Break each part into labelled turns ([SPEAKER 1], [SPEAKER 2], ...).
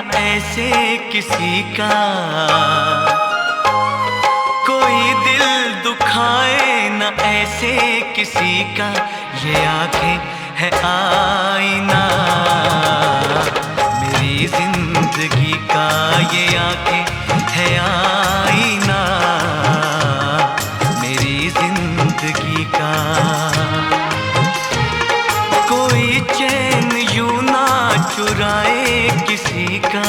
[SPEAKER 1] ऐसे किसी का, कोई दिल दुखाए न ऐसे किसी का। ये आंखें है आईना मेरी जिंदगी का, ये आंखें है आईना मेरी जिंदगी का। कोई चैन यूं ना चुराए किसी का,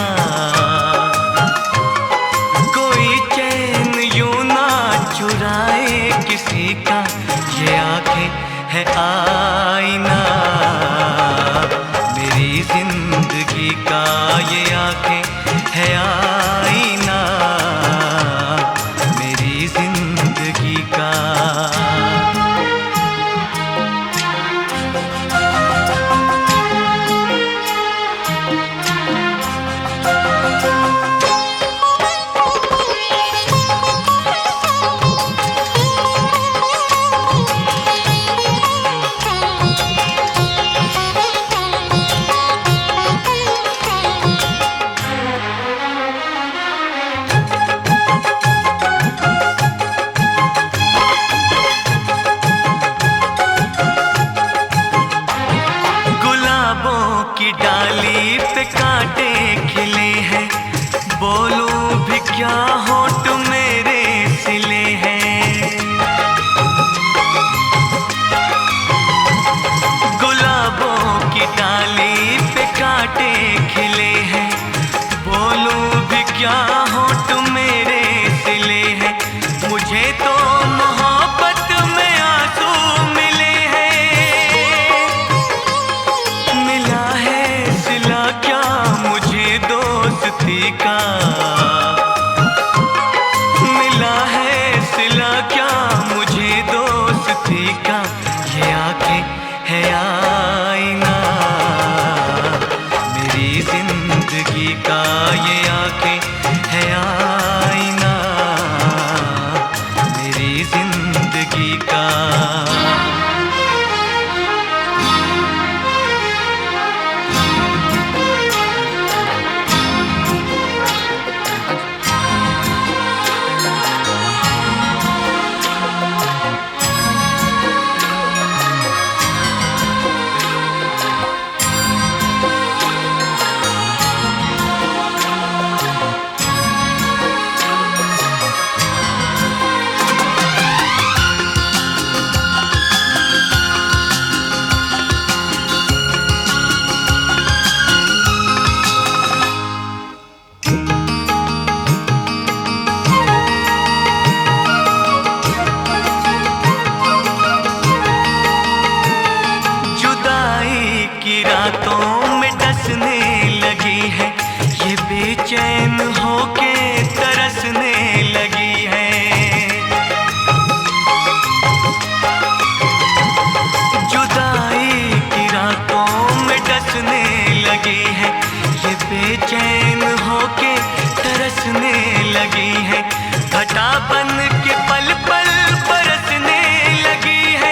[SPEAKER 1] कोई चैन यूं ना चुराए किसी का। ये आंखें है आईना मेरी जिंदगी का, ये आंखें है आईना मेरी जिंदगी का। की डाली पे कांटे खिले हैं, बोलूं भी क्या होठ मेरे सिले हैं। गुलाबों की डाली पे कांटे खिले हैं, बोलूं भी क्या होठ मेरे सिले हैं। मुझे तो मोहब्बत में आंसू मिले हैं, मिला है सिला क्या मुझे दोस्ती का, मिला है सिला क्या मुझे दोस्ती का। ये आंखें है आईना मेरी जिंदगी का, ये आंखें है आईना मेरी जिंदगी का। की रातों में डसने लगी है, ये बेचैन होके तरसने लगी है। जुदाई की रातों में डसने लगी है, ये बेचैन होके तरसने लगी है। घटा बन के पल पल बरसने लगी है,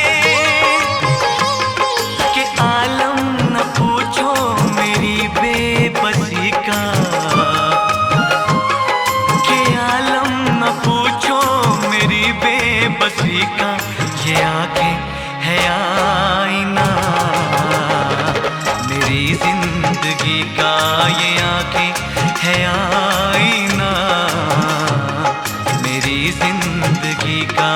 [SPEAKER 1] कि आलम न पूछो मेरी बेबसी का, कि आलम न पूछो मेरी बेबसी का। ये आंखें है आईना मेरी जिंदगी का, ये आंखें है आईना मेरी जिंदगी का।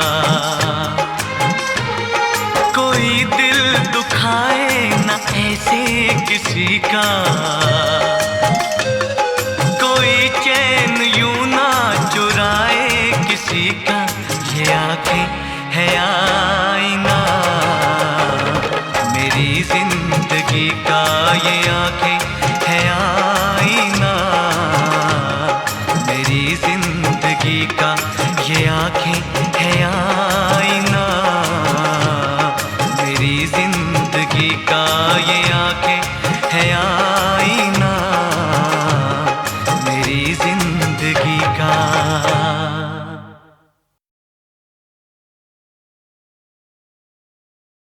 [SPEAKER 1] कोई दिल दुखाए न ऐसे किसी का, कोई चैन यूं ना चुराए किसी का। ये आंखें है आईना मेरी जिंदगी का, ये आंखें है आईना मेरी जिंदगी का। ये आंखें है